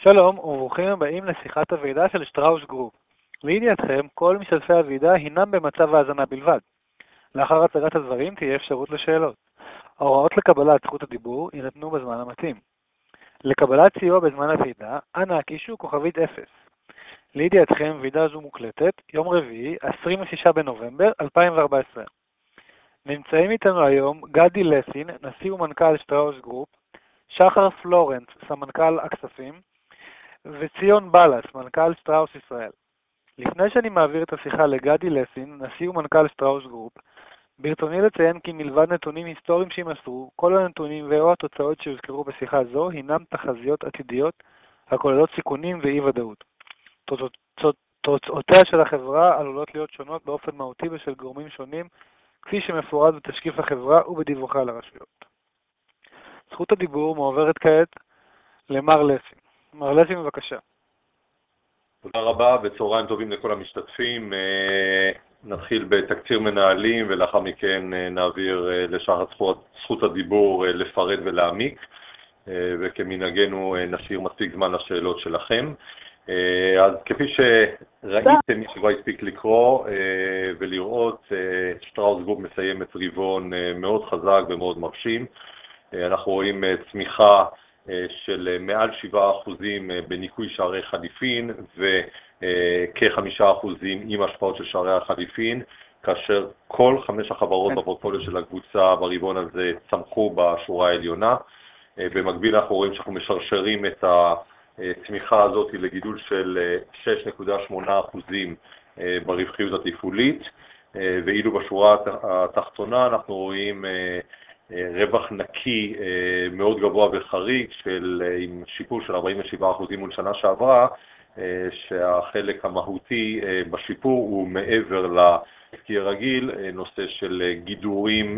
שלום וברוכים הבאים לשיחת הוועידה של שטראוס גרופ. לידיעתכם, כל משתתפי הוועידה הינם במצב האזנה בלבד. לאחר הצגת הדברים תהיה אפשרות לשאלות. ההוראות לקבלת זכות הדיבור יינתנו בזמן המתאים. לקבלת סיוע בזמן הוועידה, אנא הקישו כוכבית 0. לידיעתכם, ועידה זו מוקלטת, יום רביעי, 26 בנובמבר 2014. נמצאים איתנו היום גדי לסין, נשיא ומנכ"ל שטראוס גרופ, שחר פלורנס, סמנכ"ל הכספים, וציון בלס, מנכ"ל שטראוס ישראל. לפני שאני מעביר את השיחה לגדי לסין, נשיא ומנכ"ל שטראוס גרופ, ברצוני לציין כי מלבד נתונים היסטוריים שימסרו, כל הנתונים ואו התוצאות שהוזכרו בשיחה זו הינם תחזיות עתידיות הכוללות סיכונים ואי ודאות. תוצאותיה של החברה עלולות להיות שונות באופן מהותי בשל גורמים שונים, כפי שמפורט בתשקיף החברה ובדיווחה לרשויות. זכות הדיבור מועברת כעת למר לסין. מר לסין, בבקשה. תודה רבה וצהריים טובים לכל המשתתפים. נתחיל בתקציר מנהלים ולאחר מכן נעביר לשחר זכות הדיבור לפרט ולהעמיק, וכמנהגנו נשאיר מספיק זמן לשאלות שלכם. אז כפי שראיתם, מי שכבר הספיק לקרוא ולראות, שטראוס גרופ מסיים את רבעון מאוד חזק ומאוד מרשים. אנחנו רואים צמיחה של מעל 7% בניקוי שערי חליפין וכ5% עם השפעות של שערי החליפין, כאשר כל 5 החברות בפורטפוליו של הקבוצה ברבעון הזה צמחו בשורה העליונה. במקביל אנחנו רואים שאנחנו משרשרים את הצמיחה הזאת לגידול של 6.8% ברווחיות התפעולית, ואילו בשורה התחתונה אנחנו רואים רווח נקי מאוד גבוה וחריג עם שיפור של 47% מול שנה שעברה, שהחלק המהותי בשיפור הוא מעבר לעסקי הרגיל, נושא של גידורים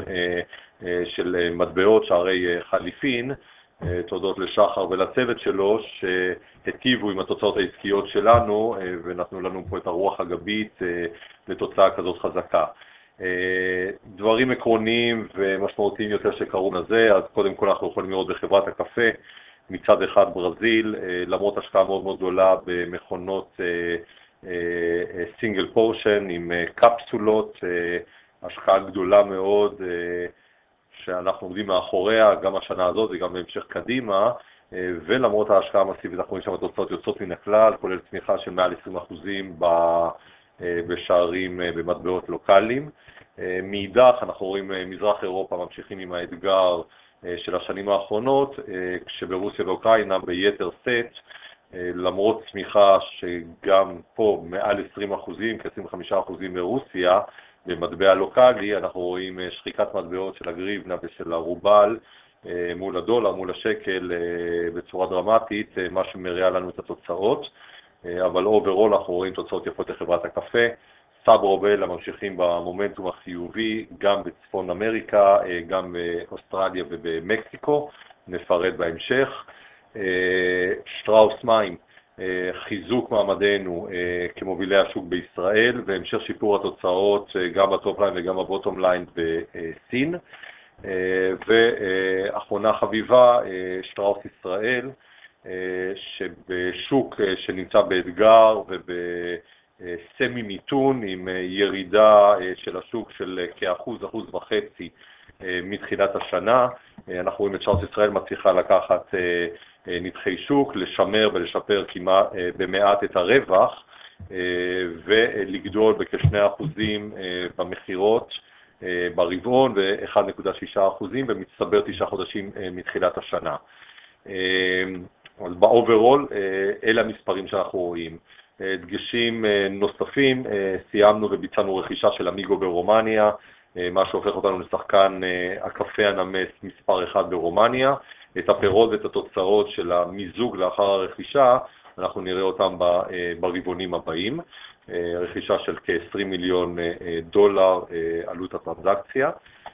של מטבעות שערי חליפין, תודות לשחר ולצוות שלו שהטיבו עם התוצאות העסקיות שלנו ונתנו לנו פה את הרוח הגבית לתוצאה כזאת חזקה. דברים עקרוניים ומשמעותיים יותר שקרו לזה, אז קודם כל אנחנו יכולים לראות בחברת הקפה, מצד אחד ברזיל, למרות השקעה מאוד מאוד גדולה במכונות סינגל פורשן עם קפסולות, השקעה גדולה מאוד שאנחנו עומדים מאחוריה גם השנה הזאת וגם בהמשך קדימה, ולמרות ההשקעה המסיבית אנחנו רואים שם תוצאות יוצאות מן הכלל, כולל צמיחה של מעל 20% בשערים במטבעות לוקליים. מאידך אנחנו רואים מזרח אירופה ממשיכים עם האתגר של השנים האחרונות, כשברוסיה ואוקראינה ביתר סט, למרות צמיחה שגם פה מעל 20%, כ-25% ברוסיה במטבע לוקלי, אנחנו רואים שחיקת מטבעות של הגריבנה ושל הרובל מול הדולר, מול השקל בצורה דרמטית, מה שמראה לנו את התוצאות. אבל אוברול אנחנו רואים תוצאות יפות לחברת הקפה. סאברו ובלה ממשיכים במומנטום החיובי גם בצפון אמריקה, גם באוסטרליה ובמקסיקו, נפרט בהמשך. שטראוס מים, חיזוק מעמדנו כמובילי השוק בישראל והמשך שיפור התוצאות גם בטופ ליין וגם בבוטום ליין בסין. ואחרונה חביבה, שטראוס ישראל, שבשוק שנמצא באתגר ובסמי מיתון עם ירידה של השוק של כ1.5% מתחילת השנה. אנחנו רואים את שטראוס ישראל מצליחה לקחת נתחי שוק, לשמר ולשפר כמעט במעט את הרווח ולגדול בכ2% במחירות ברבעון ו1.6% במצטבר 9 חודשים מתחילת השנה. אז באוברול אלה המספרים שאנחנו רואים. דגשים נוספים, סיימנו וביצענו רכישה של אמיגו ברומניה, מה שהופך אותנו לשחקן הקפה הנמס מספר 1 ברומניה. את הפירות ואת התוצאות של המיזוג לאחר הרכישה אנחנו נראה אותם ברבעונים הבאים. רכישה של כ-$20 מיליון עלות הטרנזקציה.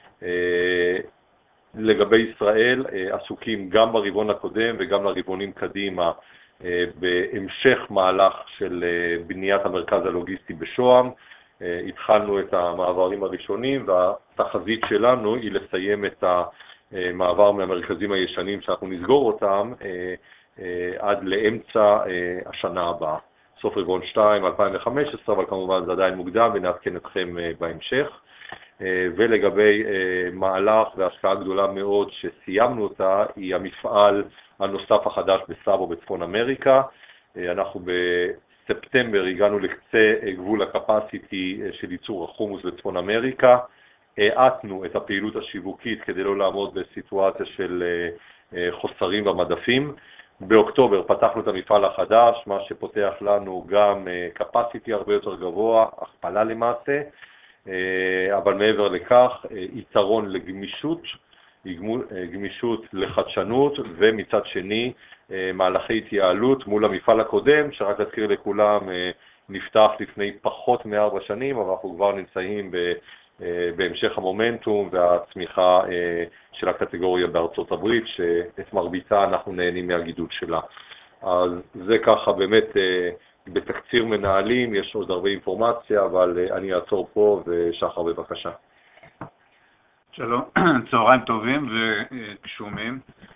לגבי ישראל, עסוקים גם ברבעון הקודם וגם לרבעונים קדימה בהמשך מהלך של בניית המרכז הלוגיסטי בשוהם. התחלנו את המעברים הראשונים והתחזית שלנו היא לסיים את המעבר מהמרכזים הישנים שאנחנו נסגור אותם עד לאמצע השנה הבאה, סוף רבעון 2, 2015, אבל כמובן זה עדיין מוקדם ונעדכן אתכם בהמשך. ולגבי מהלך והשקעה גדולה מאוד שסיימנו אותה, היא המפעל הנוסף החדש בסאבו בצפון אמריקה. אנחנו בספטמבר הגענו לקצה גבול הקפסיטי של ייצור החומוס בצפון אמריקה. העטנו את הפעילות השיווקית כדי לא לעמוד בסיטואציה של חוסרים במדפים. באוקטובר פתחנו את המפעל החדש, מה שפותח לנו גם קפסיטי הרבה יותר גבוה, הכפלה למעשה, אבל מעבר לכך, יתרון לגמישות, גמישות לחדשנות, ומצד שני, מהלכי התייעלות מול המפעל הקודם, שרק אזכיר לכולם, נפתח לפני פחות מ4 שנים, אבל אנחנו כבר נמצאים בהמשך המומנטום והצמיחה של הקטגוריה בארצות הברית, שאת מרביתה אנחנו נהנים מהגידול שלה. אז זה ככה באמת בתקציר מנהלים, יש עוד הרבה אינפורמציה, אבל אני אעצור פה, ושחר בבקשה. שלום, צהריים טובים וגשומים.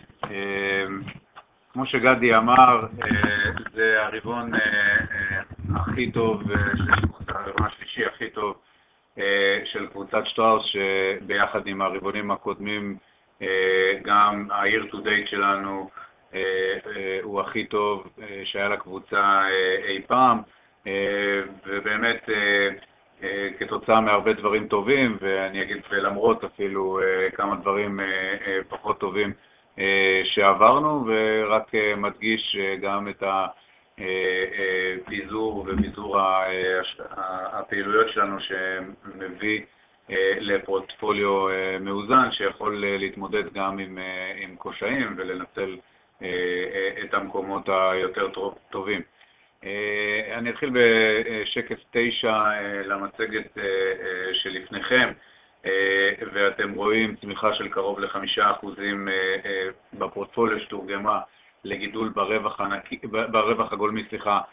כמו שגדי אמר, זה הרבעון הכי טוב, הרבעון השלישי הכי טוב של קבוצת שטראוס, שביחד עם הרבעונים הקודמים, גם ה-year to date שלנו הוא הכי טוב שהיה לקבוצה אי פעם, ובאמת כתוצאה מהרבה דברים טובים, ואני אגיד ולמרות אפילו כמה דברים פחות טובים שעברנו, ורק מדגיש גם את הפיזור וביזור הפעילויות שלנו שמביא לפורטפוליו מאוזן שיכול להתמודד גם עם קושיים ולנצל את המקומות היותר טובים. אני אתחיל בשקף 9 למצגת שלפניכם, ואתם רואים צמיחה של קרוב ל5% בפורטפוליו שתורגמה לגידול ברווח הגולמי,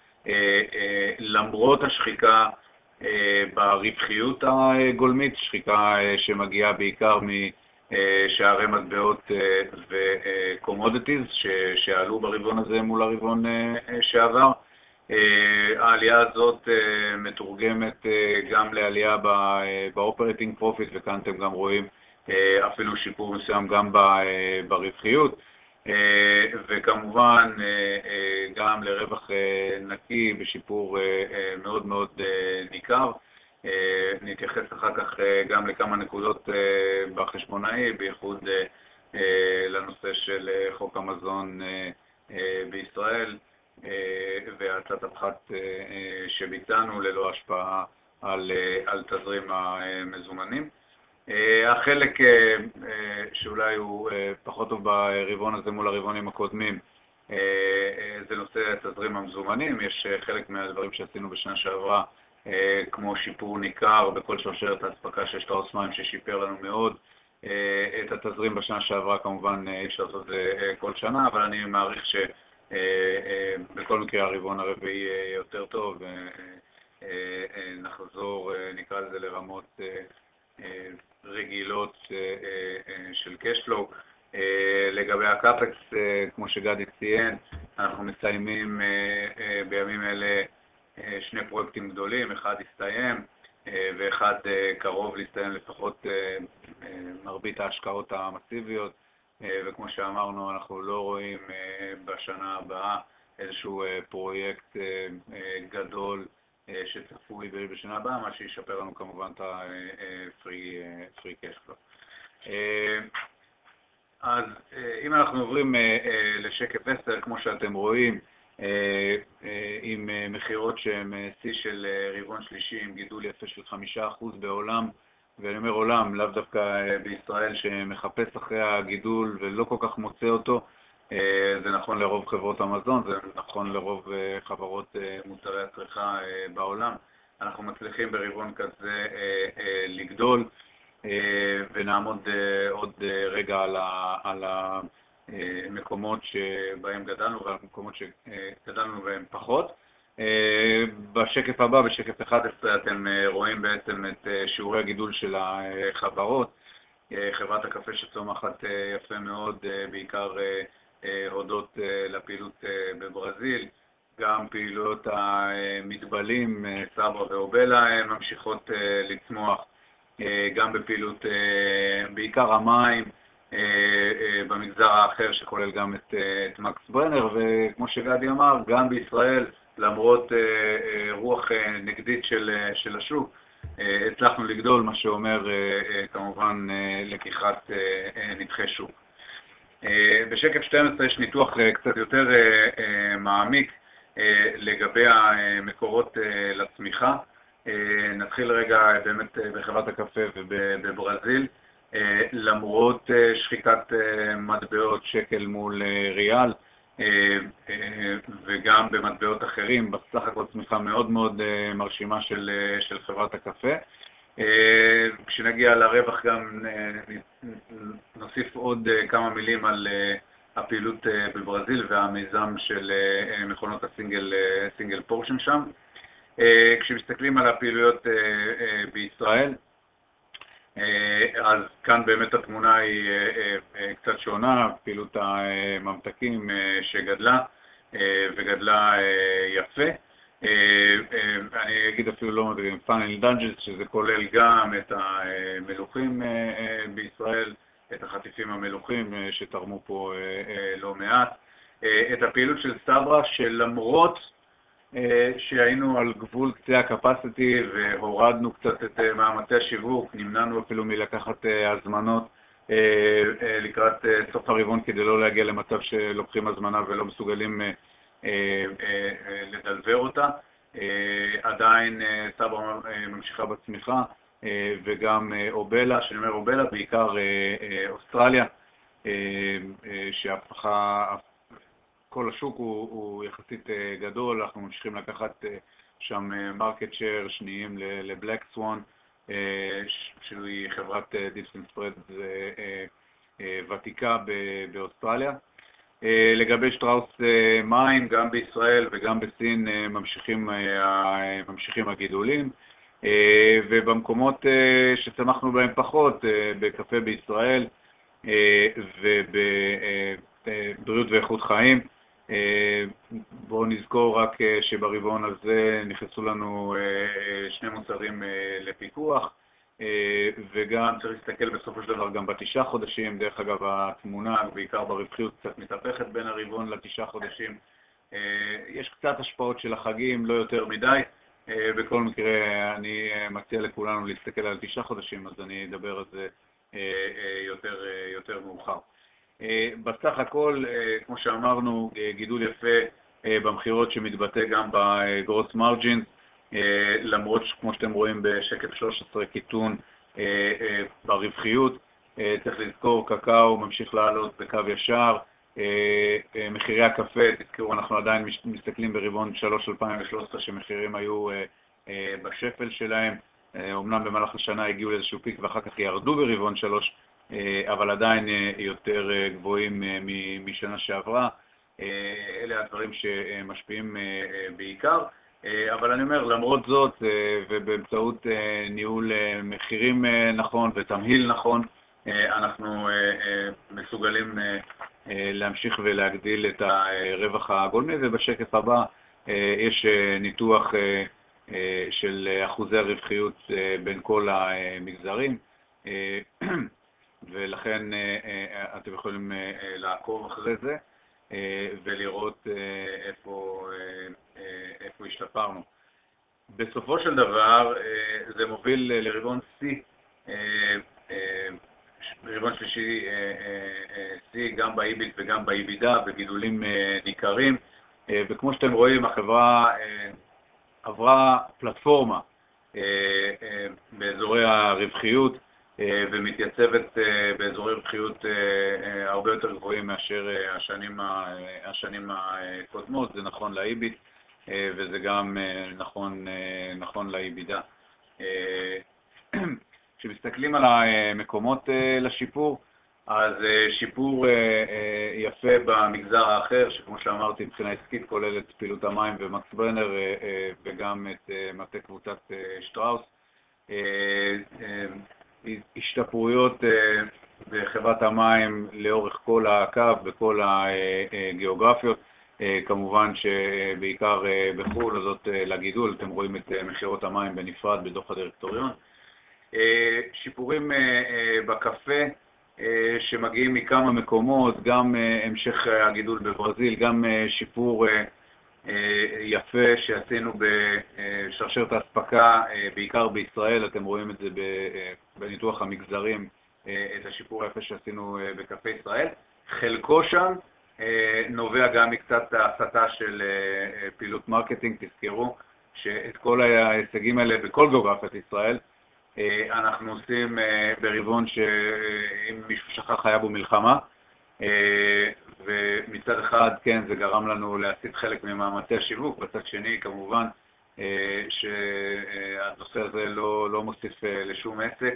למרות השחיקה ברווחיות הגולמית, שחיקה שמגיעה בעיקר משערי מטבעות וקומודיטיז שעלו ברבעון הזה מול הרבעון שעבר. העלייה הזאת מתורגמת גם לעלייה באופרטינג פרופיט, וכאן אתם גם רואים אפילו שיפור מסוים גם ברווחיות, וכמובן גם לרווח נקי בשיפור מאוד מאוד ניכר. נתייחס אחר כך גם לכמה נקודות בחשבונאי, בייחוד לנושא של חוק המזון בישראל והצעת הפחת שביצענו ללא השפעה על תזרים המזומנים. החלק שאולי הוא פחות טוב ברבעון הזה מול הרבעונים הקודמים זה נושא תזרים המזומנים. יש חלק מהדברים שעשינו בשנה שעברה, כמו שיפור ניכר בכל שרשרת האספקה של שטראוס מים ששיפר לנו מאוד את התזרים בשנה שעברה. כמובן אי אפשר לעשות זה כל שנה, אבל אני מעריך שבכל מקרה הרבעון הרביעי יותר טוב ונחזור נקרא לזה לרמות רגילות של קשפלו. לגבי הקאפקס, כמו שגדי ציין, אנחנו מסיימים בימים אלה 2 פרויקטים גדולים, אחד הסתיים ואחד קרוב להסתיים, לפחות מרבית ההשקעות המסיביות, וכמו שאמרנו אנחנו לא רואים בשנה הבאה איזשהו פרויקט גדול שצפוי בשנה הבאה, מה שישפר לנו כמובן את ה-free cash flow. אז אם אנחנו עוברים לשקף 10, כמו שאתם רואים, עם מחירות שהן שיא של רבעון שלישי, עם גידול יפה של 5% בעולם, ואני אומר עולם, לאו דווקא בישראל שמחפש אחרי הגידול ולא כל כך מוצא אותו. זה נכון לרוב חברות המזון, זה נכון לרוב חברות מוצרי הצריכה בעולם. אנחנו מצליחים ברבעון כזה לגדול, ונעמוד עוד רגע על המקומות שבהם גדלנו והמקומות שגדלנו בהם פחות. בשקף הבא, בשקף 11, אתם רואים בעצם את שיעורי הגידול של החברות. חברת הקפה שצומחת יפה מאוד, בעיקר הודות לפעילות בברזיל. גם פעילויות המדבלים, סברה ואובלה, ממשיכות לצמוח, גם בפעילות, בעיקר המים, במגזר האחר שכולל גם את מקס ברנר, וכמו שגדי אמר, גם בישראל, למרות רוח נגדית של השוק, הצלחנו לגדול, מה שאומר כמובן לקיחת נתחי שוק. בשקף 12 יש ניתוח קצת יותר מעמיק לגבי המקורות לצמיחה. נתחיל רגע באמת בחברת הקפה ובברזיל. למרות שחיקת מטבעות שקל מול ריאל וגם במטבעות אחרים, בסך הכל צמיחה מאוד מאוד מרשימה של חברת הקפה. כשנגיע לרווח גם נוסיף עוד כמה מילים על הפעילות בברזיל והמיזם של מכונות הסינגל פורשן שם. כשמסתכלים על הפעילויות בישראל, אז כאן באמת התמונה היא קצת שונה, פעילות הממתקים שגדלה וגדלה יפה. אני אגיד אפילו לא מדברים, פאנל דאנג'ס, שזה כולל גם את המלוכים בישראל, את החטיפים המלוכים שתרמו פה לא מעט. את הפעילות של סברה, שלמרות שהיינו על גבול קצה הקפסיטי והורדנו קצת את מאמצי השיווק, נמנענו אפילו מלקחת הזמנות לקראת סוף הרבעון כדי לא להגיע למצב שלוקחים הזמנה ולא מסוגלים לדלבר אותה. עדיין סברה ממשיכה בצמיחה, וגם אובלה, שאני אומר אובלה, בעיקר אוסטרליה, שהפכה, כל השוק הוא יחסית גדול, אנחנו ממשיכים לקחת שם מרקט שייר שניים לבלק סוואן, שהיא חברת דיפסן ספרד ותיקה באוסטרליה. לגבי שטראוס מים, גם בישראל וגם בסין ממשיכים הגידולים, ובמקומות שצמחנו בהם פחות, בקפה בישראל ובבריאות ואיכות חיים, בואו נזכור רק שברבעון הזה נכנסו לנו שני מוצרים לפיקוח, וגם צריך להסתכל בסופו של דבר גם ב9 חודשים. דרך אגב, התמונה בעיקר ברווחיות קצת מתהפכת בין הרבעון ל9 חודשים. יש קצת השפעות של החגים, לא יותר מדי. בכל מקרה אני מציע לכולנו להסתכל על 9 חודשים, אז אני אדבר על זה יותר מאוחר. בסך הכל, כמו שאמרנו, גידול יפה במחירות שמתבטא גם בגרוס מרג'ינס, למרות כמו שאתם רואים בשקף 13 קיטון ברווחיות. צריך לזכור, קקאו ממשיך לעלות בקו ישר, מחירי הקפה, תזכרו, אנחנו עדיין מסתכלים ברבעון 3 2013 שמחירים היו בשפל שלהם, אמנם במהלך השנה הגיעו לאיזשהו פיק ואחר כך ירדו ברבעון 3, אבל עדיין יותר גבוהים משנה שעברה. אלה הדברים שמשפיעים בעיקר, אבל אני אומר, למרות זאת, ובאמצעות ניהול מחירים נכון ותמהיל נכון, אנחנו מסוגלים להמשיך ולהגדיל את הרווח הגולמי. ובשקף הבא יש ניתוח של אחוזי הרווחיות בין כל המגזרים, ולכן אתם יכולים לעקוב אחרי זה ולראות איפה השתפרנו. בסופו של דבר זה מוביל לרבעון C, רבעון שלישי C, גם באיביט וגם באיבידה, בגידולים ניכרים, וכמו שאתם רואים, החברה עברה פלטפורמה באזורי הרווחיות, ומתייצבת באזורי רווחיות הרבה יותר גבוהים מאשר השנים הקודמות. זה נכון לאיביט וזה גם נכון לאיבידה. כשמסתכלים על המקומות לשיפור, אז שיפור יפה במגזר האחר, שכמו שאמרתי, מבחינה עסקית כולל את פעילות המים ומקס ברנר וגם את מטה קבוצת שטראוס. השתפרויות בחברת המים לאורך כל הקו, בכל הגיאוגרפיות, כמובן שבעיקר בחו"ל, הזאת לגידול, אתם רואים את מחירות המים בנפרד בדוח הדירקטוריון. שיפורים בקפה שמגיעים מכמה מקומות, גם המשך הגידול בברזיל, גם שיפור יפה שעשינו בשרשרת האספקה, בעיקר בישראל, אתם רואים את זה בניתוח המגזרים, את השיפור היפה שעשינו בקפה ישראל. חלקו שם נובע גם מקצת ההסתה של פעילות מרקטינג. תזכרו שאת כל ההישגים האלה בכל גיאוגרפיית ישראל אנחנו עושים ברבעון שאם מישהו שכח היה בו מלחמה, ומצד אחד כן זה גרם לנו להסיט חלק ממאמצי השיווק, בצד שני כמובן שהנושא הזה לא מוסיף לשום עסק.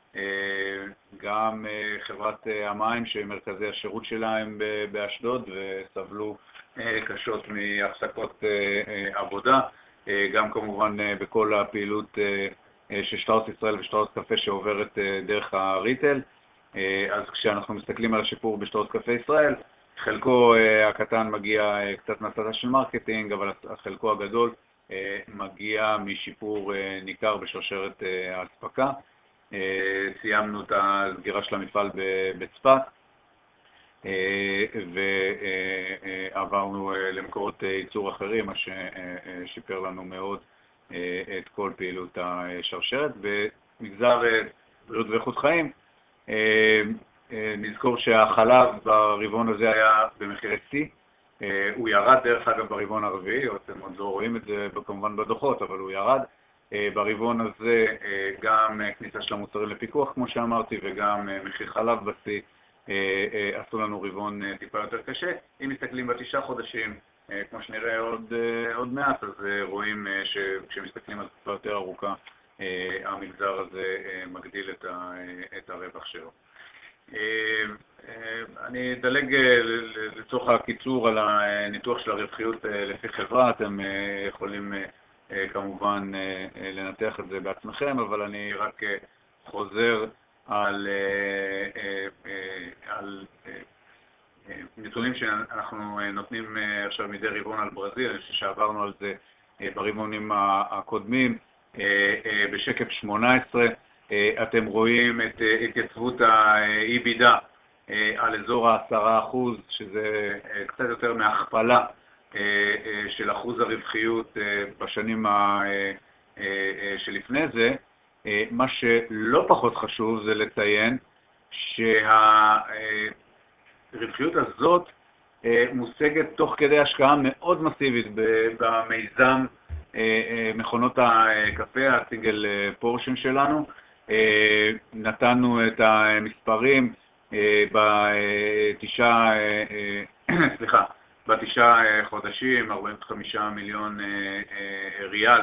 גם חברת המים שמרכזי השירות שלהם באשדוד וסבלו קשות מהפסקות עבודה, גם כמובן בכל הפעילות של שטראוס ישראל ושטראוס קפה שעוברת דרך הריטל. אז כשאנחנו מסתכלים על השיפור בשטראוס קפה ישראל, חלקו הקטן מגיע קצת מהצדה של מרקטינג, אבל חלקו הגדול מגיע משיפור ניכר בשרשרת האספקה. סיימנו את הסגירה של המפעל בצפת ועברנו למקורות ייצור אחרים, מה ששיפר לנו מאוד את כל פעילות השרשרת. במגזר בריאות ואיכות חיים נזכור שהחלב ברבעון הזה היה במחירי שיא, הוא ירד דרך אגב ברבעון הרביעי, אתם עוד לא רואים את זה כמובן בדוחות, אבל הוא ירד. ברבעון הזה גם כניסה של המוצרים לפיקוח כמו שאמרתי, וגם מחיר חלב בשיא עשו לנו רבעון טיפה יותר קשה. אם מסתכלים ב9 חודשים, כמו שנראה עוד מעט, אז רואים שכשמסתכלים על תקופה יותר ארוכה, המגזר הזה מגדיל את הרווח שלו. אני אדלג לצורך הקיצור על הניתוח של הרווחיות לפי חברה, אתם יכולים כמובן לנתח את זה בעצמכם, אבל אני רק חוזר על נתונים שאנחנו נותנים עכשיו מדי רבעון על ברזיל, שעברנו על זה ברבעונים הקודמים. בשקף 18 אתם רואים את התייצבות ה-EBITDA על אזור ה10%, שזה קצת יותר מהכפלה של אחוז הרווחיות בשנים שלפני זה. מה שלא פחות חשוב זה לציין שהרווחיות הזאת מושגת תוך כדי השקעה מאוד מסיבית במיזם מכונות הקפה, הסינגל פורשן שלנו. נתנו את המספרים בתשעה חודשים, 45 מיליון ריאל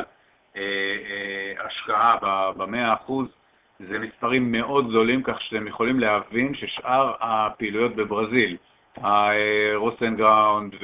השקעה ב100%. זה מספרים מאוד גדולים, כך שאתם יכולים להבין ששאר הפעילויות בברזיל, הרוסנגראונד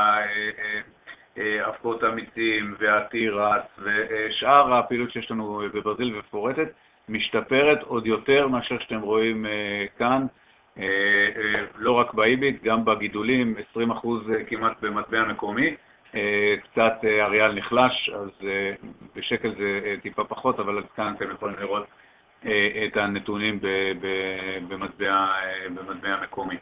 והאבקות המיצים והתירס ושאר הפעילות שיש לנו בברזיל ופורטת, משתפרת עוד יותר מאשר שאתם רואים כאן. לא רק באיביט, גם בגידולים, 20% כמעט במטבע מקומי, קצת הריאל נחלש, אז בשקל זה טיפה פחות, אבל כאן אתם יכולים לראות את הנתונים במטבע מקומי.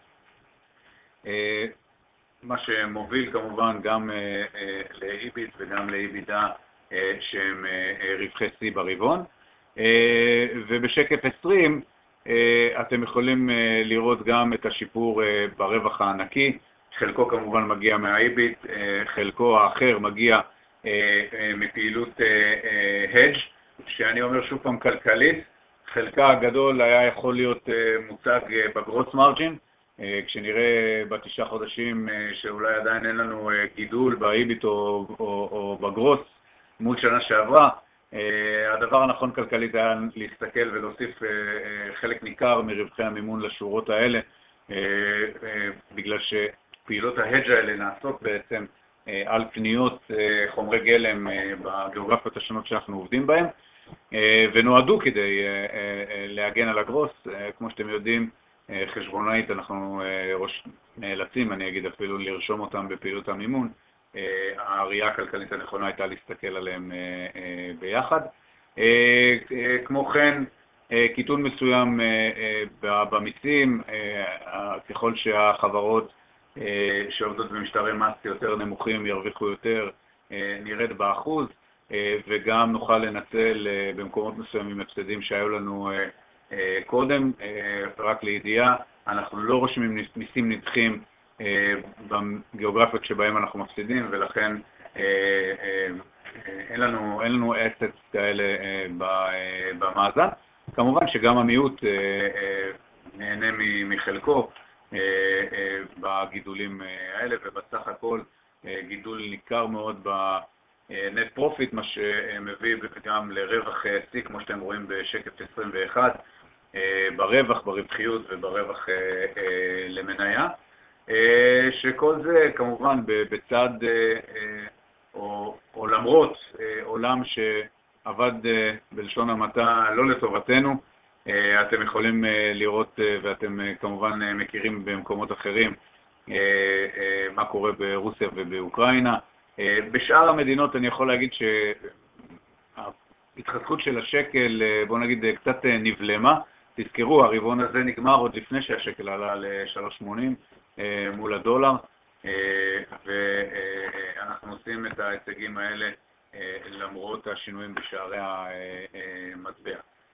מה שמוביל כמובן גם לאיביט וגם לאיבידה שהם רווחי שיא ברבעון. ובשקף 20 אתם יכולים לראות גם את השיפור ברווח הענקי. חלקו כמובן מגיע מהאיביט, חלקו האחר מגיע מפעילות hedge, שאני אומר שוב פעם כלכלית. חלקה הגדול היה יכול להיות מוצג בגרוס מרג'ין, כשנראה ב9 חודשים שאולי עדיין אין לנו גידול באיביט או בגרוס מול שנה שעברה. הדבר הנכון כלכלית היה להסתכל ולהוסיף חלק ניכר מרווחי המימון לשורות האלה, בגלל שפעילות ההדג' האלה נעשות בעצם על קניות חומרי גלם בגיאוגרפיות השונות שאנחנו עובדים בהן. ונועדו כדי להגן על הגרוס. כמו שאתם יודעים, חשבונאית אנחנו נאלצים, אני אגיד אפילו, לרשום אותם בפעילות המימון. הראייה הכלכלית הנכונה הייתה להסתכל עליהם ביחד. כמו כן, קיטון מסוים במיסים, ככל שהחברות שעובדות במשטרי מס יותר נמוכים ירוויחו יותר, נרד באחוז, וגם נוכל לנצל במקומות מסוימים הפסדים שהיו לנו קודם. רק לידיעה, אנחנו לא רושמים מיסים נדחים בגיאוגרפיות שבהם אנחנו מפסידים, ולכן אין לנו assets כאלה במאזן. כמובן שגם המיעוט נהנה מחלקו בגידולים האלה, ובסך הכל גידול ניכר מאוד בנט פרופיט, מה שמביא גם לרווח שיא, כמו שאתם רואים בשקף 21, ברווח, ברווחיות וברווח למניה. שכל זה כמובן בצד או למרות עולם שעבד בלשון המעטה לא לטובתנו. אתם יכולים לראות, ואתם כמובן מכירים במקומות אחרים, מה קורה ברוסיה ובאוקראינה. בשאר המדינות אני יכול להגיד שההתחזקות של השקל, בוא נגיד, קצת נבלמה. תזכרו, הרבעון הזה נגמר עוד לפני שהשקל עלה ל-3.80 מול הדולר, ואנחנו עושים את ההישגים האלה למרות השינויים בשערי המטבע.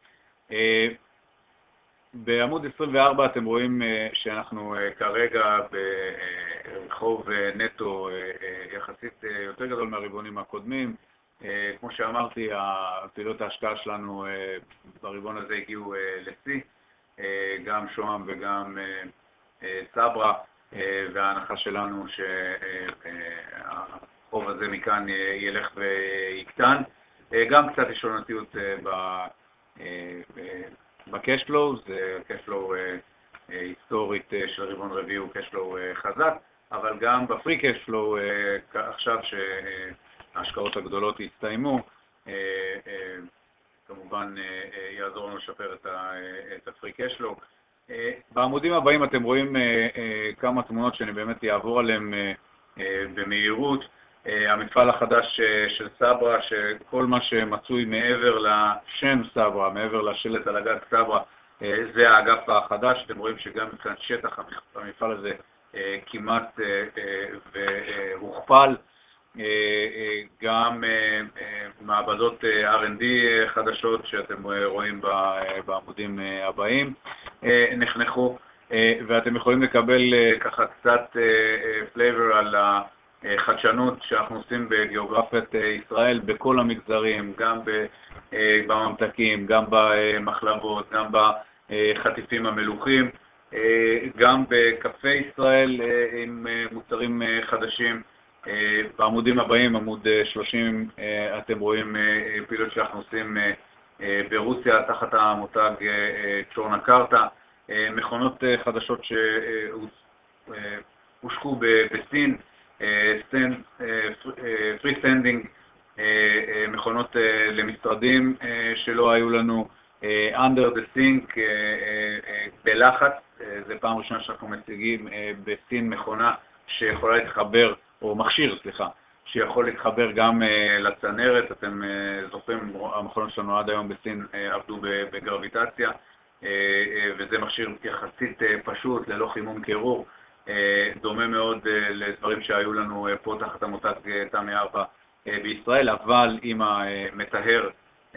בעמוד 24 אתם רואים שאנחנו כרגע ברחוב נטו יחסית יותר גדול מהרבעונים הקודמים. כמו שאמרתי, פעילות ההשקעה שלנו ברבעון הזה הגיעו לשיא, גם שוהם וגם סברה, וההנחה שלנו שהחוב הזה מכאן ילך ויקטן. גם קצת יש עונתיות ב-cash flow, זה cash flow היסטורית של רבעון רביעי הוא cash flow חזק, אבל גם בפרי cash flow עכשיו שההשקעות הגדולות יסתיימו, כמובן יעזור לנו לשפר את הפרי cash flow. בעמודים הבאים אתם רואים כמה תמונות שאני באמת אעבור עליהן במהירות. המפעל החדש של סברה, שכל מה שמצוי מעבר לשם סברה, מעבר לשלט על הגג סברה, זה האגף החדש. אתם רואים שגם מבחינת שטח המפעל הזה כמעט והוכפל. גם מעבדות R&D חדשות שאתם רואים בעמודים הבאים נחנכו, ואתם יכולים לקבל ככה קצת פלייבר על החדשנות שאנחנו עושים בגיאוגרפיית ישראל בכל המגזרים, גם בממתקים, גם במחלבות, גם בחטיפים המלוכים, גם בקפה ישראל עם מוצרים חדשים. בעמודים הבאים, עמוד 30, אתם רואים פעילות שאנחנו עושים ברוסיה תחת המותג צ'ורנה קרטה, מכונות חדשות שהושקו בסין, פרי סטנדינג, מכונות למשרדים שלא היו לנו, under the sink, בלחץ. זה פעם ראשונה שאנחנו מציגים בסין מכונה שיכולה להתחבר, או מכשיר, סליחה, שיכול להתחבר גם לצנרת. אתם זוכרים, המכונות שלנו עד היום בסין עבדו בגרביטציה, וזה מכשיר יחסית פשוט, ללא חימום קירור, דומה מאוד לדברים שהיו לנו פה תחת המותג תמי 4 בישראל, אבל עם המטהר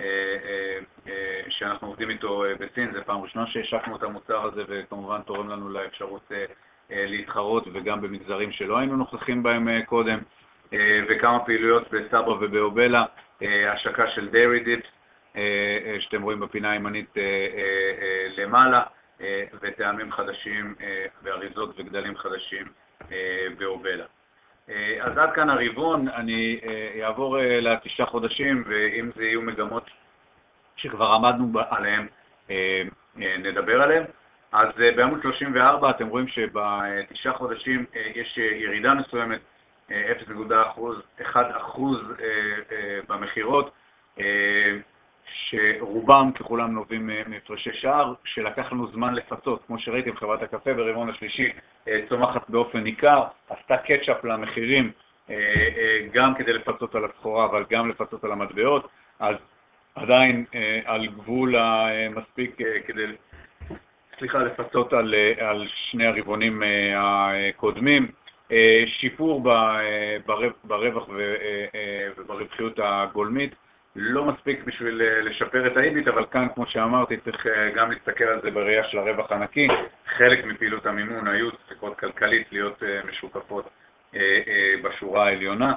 שאנחנו עובדים איתו בסין. זה פעם ראשונה שהשקנו את המוצר הזה, וכמובן תורם לנו לאפשרות להתחרות וגם במגזרים שלא היינו נוכחים בהם קודם. וכמה פעילויות בסברה ובאובלה, השקה של דיירי דיפס שאתם רואים בפינה הימנית למעלה, וטעמים חדשים ואריזות וגדלים חדשים באובלה. אז עד כאן הרבעון. אני אעבור ל9 חודשים, ואם זה יהיו מגמות שכבר עמדנו עליהן נדבר עליהן. אז בעמוד 34 אתם רואים שב9 חודשים יש ירידה מסוימת, 0.1% במחירות, שרובם ככולם נובעים מהפרשי שער, שלקח לנו זמן לפצות. כמו שראיתם, חברת הקפה ברבעון השלישי צומחת באופן ניכר, עשתה קטשאפ למחירים, גם כדי לפצות על הסחורה, אבל גם לפצות על המטבעות, אז עדיין על גבול המספיק כדי לפצות על שני הרבעונים הקודמים. שיפור ברווח וברווחיות הגולמית, לא מספיק בשביל לשפר את האיביט, אבל כאן, כמו שאמרתי, צריך גם להסתכל על זה בראייה של הרווח הנקי. חלק מפעילות המימון היו צריכות כלכלית להיות משוקפות בשורה העליונה.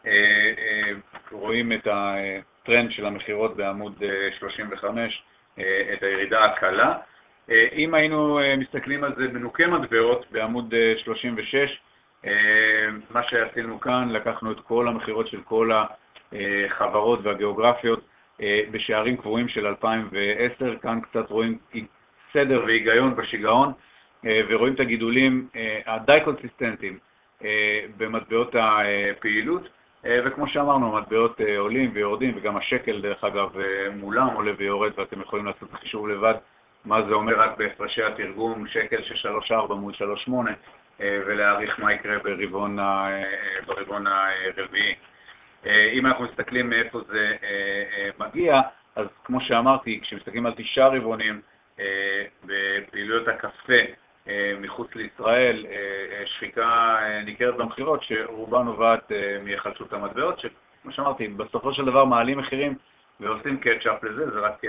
רואים את הטרנד של המחירות בעמוד 35, את הירידה הקלה. אם היינו מסתכלים על זה בנוקי מטבעות בעמוד 36, מה שעשינו כאן, לקחנו את כל המחירות של כל החברות והגיאוגרפיות בשערים קבועים של 2010, כאן קצת רואים סדר והיגיון בשיגעון, ורואים את הגידולים הדי קונסיסטנטיים במטבעות הפעילות, וכמו שאמרנו, המטבעות עולים ויורדים, וגם השקל דרך אגב מולם עולה ויורד, ואתם יכולים לעשות את החישוב לבד מה זה אומר רק בהפרשי התרגום, שקל של 3.4 מול 3.8, ולהעריך מה יקרה ברבעון הרביעי. אם אנחנו מסתכלים מאיפה זה מגיע, אז כמו שאמרתי, כשמסתכלים על 9 רבעונים בפעילויות הקפה מחוץ לישראל, שחיקה ניכרת במחירות שרובה נובעת מהיחלשות המטבעות, שכמו שאמרתי, בסופו של דבר מעלים מחירים ועושים קאצ'אפ לזה, זה רק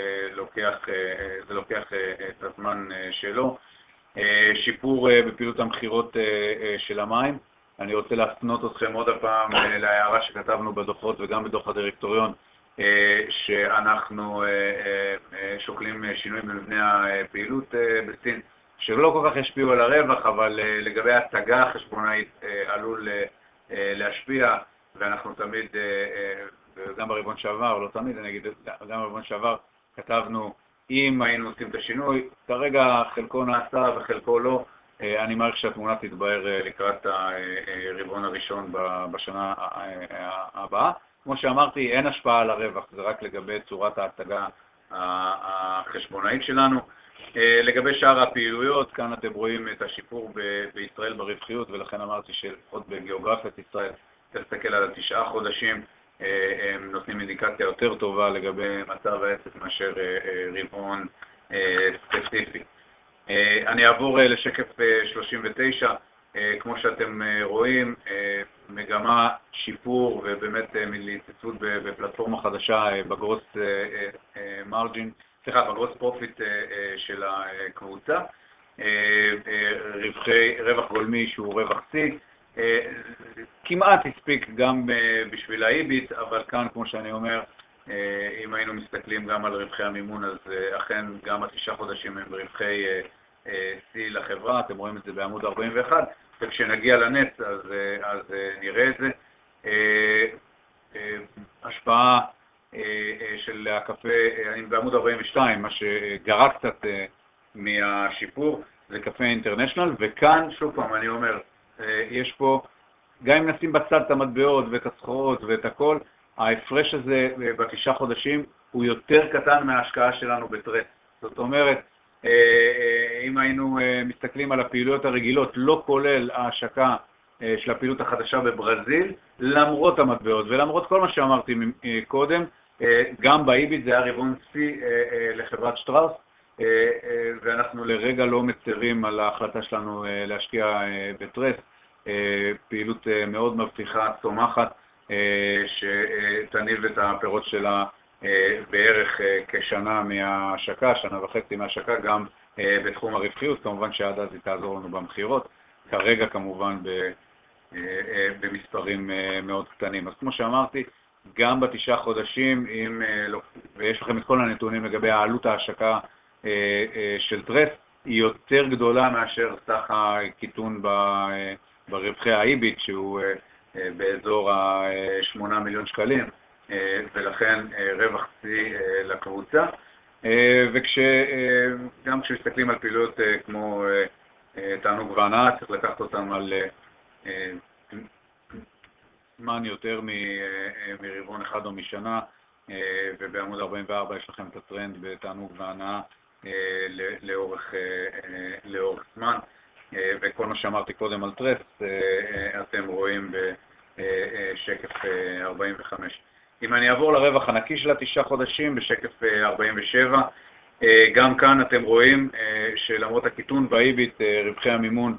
לוקח את הזמן שלו. שיפור בפעילות המחירות של המים. אני רוצה להפנות אתכם עוד הפעם להערה שכתבנו בדוחות וגם בדוח הדירקטוריון, שאנחנו שוקלים שינויים במבנה הפעילות בסין, שלא כל כך ישפיעו על הרווח, אבל לגבי ההצגה החשבונאית עלול להשפיע, ואנחנו תמיד, גם ברבעון שעבר, לא תמיד, אני אגיד, גם ברבעון שעבר כתבנו, אם היינו עושים את השינוי, כרגע חלקו נעשה וחלקו לא, אני מעריך שהתמונה תתבהר לקראת הרבעון הראשון בשנה הבאה. כמו שאמרתי, אין השפעה על הרווח, זה רק לגבי צורת ההצגה החשבונאית שלנו. לגבי שאר הפעילויות, כאן אתם רואים את השיפור בישראל ברווחיות, ולכן אמרתי שלפחות בגיאוגרפיית ישראל, תסתכל על 9 חודשים, הם נותנים אינדיקציה יותר טובה לגבי מצב העסק מאשר רבעון ספציפי. אני אעבור לשקף 39, כמו שאתם רואים, מגמה שיפור ובאמת מלהתייצבות בפלטפורמה חדשה בגרוס מרג'ין, בגרוס פרופיט של הקבוצה, רווח גולמי שהוא רווח C, כמעט הספיק גם בשביל האיביט, אבל כאן, כמו שאני אומר, אם היינו מסתכלים גם על רווחי המימון, אז אכן גם 9 חודשים הם רווחי C לחברה, אתם רואים את זה בעמוד 41, וכשנגיע לנט אז נראה את זה. השפעה של הקפה, אני בעמוד 42, מה שגרה קצת מהשיפור, זה קפה אינטרנשיונל, וכאן, שוב פעם, אני אומר, יש פה, גם אם נשים בצד את המטבעות ואת הסחורות ואת הכל, ההפרש הזה ב9 חודשים הוא יותר קטן מההשקעה שלנו בטרס. זאת אומרת, אם היינו מסתכלים על הפעילויות הרגילות, לא כולל ההשקה של הפעילות החדשה בברזיל, למרות המטבעות ולמרות כל מה שאמרתי קודם, גם באיביט זה היה רבעון C לחברת שטראוס, ואנחנו לרגע לא מצרים על ההחלטה שלנו להשקיע בטרס, פעילות מאוד מבטיחה, צומחת, שתניב את הפירות שלה בערך כשנה מההשקה, שנה וחצי מההשקה, גם בתחום הרווחיות, כמובן שעד אז היא תעזור לנו במחירות, כרגע כמובן במספרים מאוד קטנים. אז כמו שאמרתי, גם ב9 חודשים, ויש לכם את כל הנתונים לגבי העלות ההשקה של טרס, היא יותר גדולה מאשר סך הקיטון ברווחי האיביט, שהוא באזור ה-8 מיליון שקלים, ולכן רווח C לקבוצה. וגם כשמסתכלים על פעילויות כמו תענוג והנאה, צריך לקחת אותם על זמן יותר מרבעון אחד או משנה, ובעמוד 44 יש לכם את הטרנד בתענוג והנאה לאורך זמן, וכל מה שאמרתי קודם על טרס אתם רואים בשקף 45. אם אני אעבור לרווח הנקי של 9 חודשים בשקף 47, גם כאן אתם רואים שלמרות הקיטון באיביט, רווחי המימון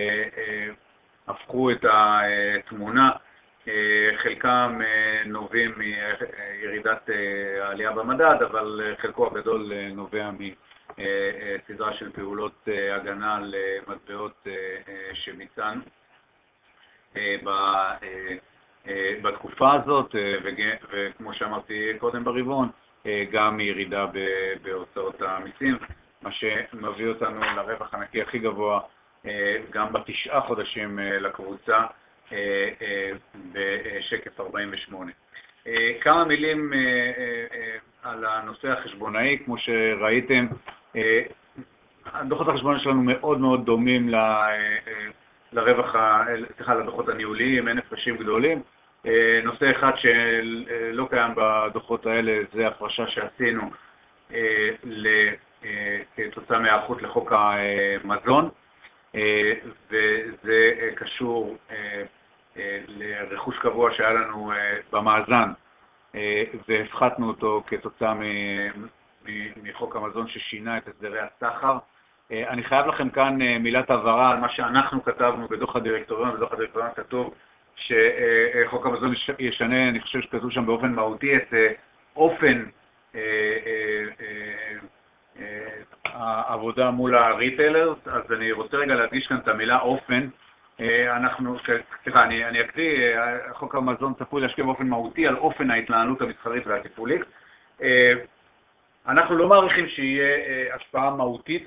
הפכו את התמונה, חלקם נובעים מירידת העלייה במדד, אבל חלקו הגדול נובע מסדרה של פעולות הגנה על מטבעות שביצענו בתקופה הזאת, וכמו שאמרתי קודם ברבעון, גם ירידה בהוצאות המיסים, מה שמביא אותנו לרווח הנקי הכי גבוה גם ב9 חודשים לקבוצה בשקף 48. כמה מילים על הנושא החשבונאי. כמו שראיתם, הדוחות החשבונאיים שלנו מאוד מאוד דומים לדוחות הניהוליים, אין הפרשים גדולים. נושא אחד שלא קיים בדוחות האלה זה הפרשה שעשינו כתוצאה מהיערכות לחוק המזון, וזה קשור לרכוש קבוע שהיה לנו במאזן, והפחתנו אותו כתוצאה מחוק המזון ששינה את הסדרי הסחר. אני חייב לכם כאן מילת הבהרה על מה שאנחנו כתבנו בדוח הדירקטוריון. בדוח הדירקטוריון כתוב שחוק המזון ישנה, אני חושב שכתוב שם באופן מהותי, את אופן העבודה מול הריטיילרס. אז אני רוצה רגע להדגיש כאן את המילה אופן. אני אקריא, חוק המזון צפוי להשפיע באופן מהותי על אופן ההתנהלות המסחרית והתפעולית. אנחנו לא מעריכים שיהיה השפעה מהותית